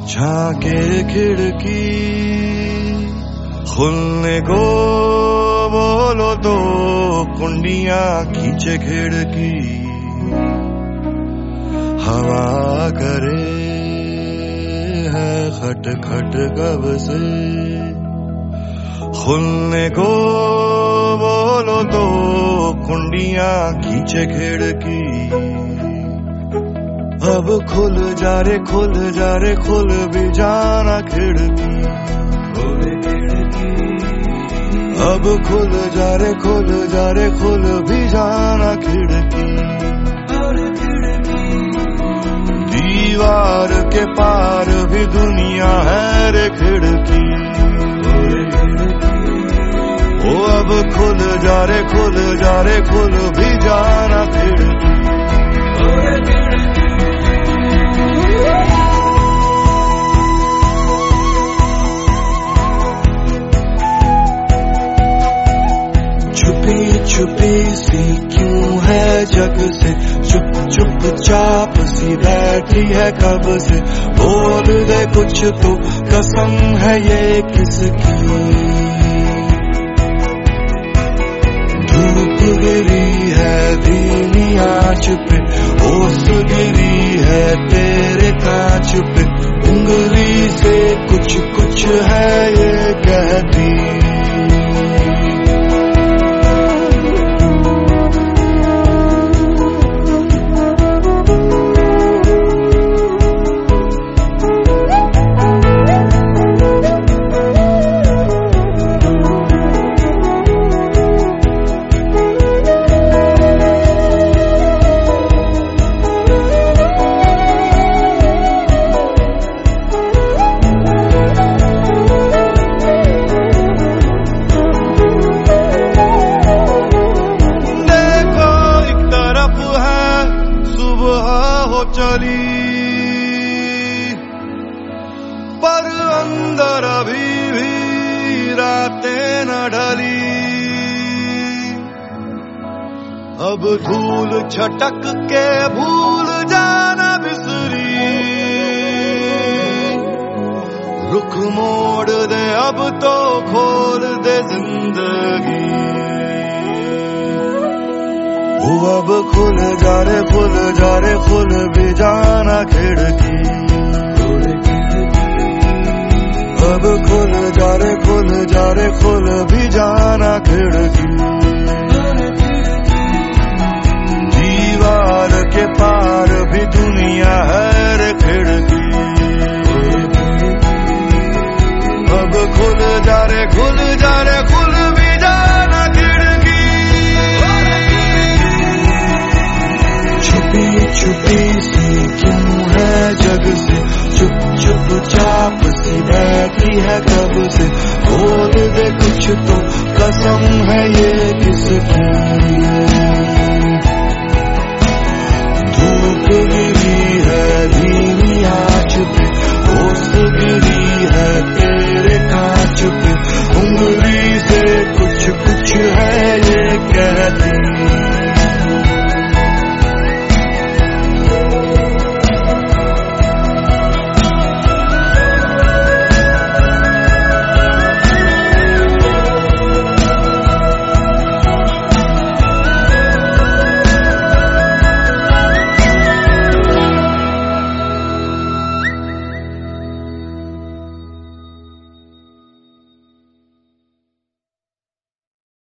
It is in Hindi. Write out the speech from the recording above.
झांके खिड़की खुलने को बोलो तो कुंडियां खींचे खिड़की हवा करे है खट खट कब से खुलने को बोलो तो कुंडियां खींचे खिड़की अब खुल जा रे खुल जा रे खुल भी जाना खिड़की अब खुल जा रे खुल जा रे खुल भी जाना खिड़की दीवार के पार भी दुनिया है रे खिड़की ओ अब खुल जा रे खुल जा रे खुल भी जाना खिड़की छुपी सी क्यों है जग से चुप चुप चाप सी बैठी है कब से बोल दे कुछ तो कसम है ये किसकी धूप गिरी है धीमी आँच पे ओस गिरी है तेरे कांच पे उंगली से कुछ कुछ है ये कहती चली पर अंदर अभी भी रातें न ढली अब धूल छटक के भूल जाना बिसरी रुख मोड़ दे अब तो खोल दे जिंदगी अब खुल जा रे खुल भी जाना खिड़की अब खुल जा रे खुल भी जाना खिड़की दीवार के पार भी दुनिया है रे खिड़की अब खुल जा रे खुल भी जाना खिड़की छुपी सी क्यों है जग से चुप चुप चाप सी बैठी है कब से बोल दे कुछ तो कसम है ये किसकी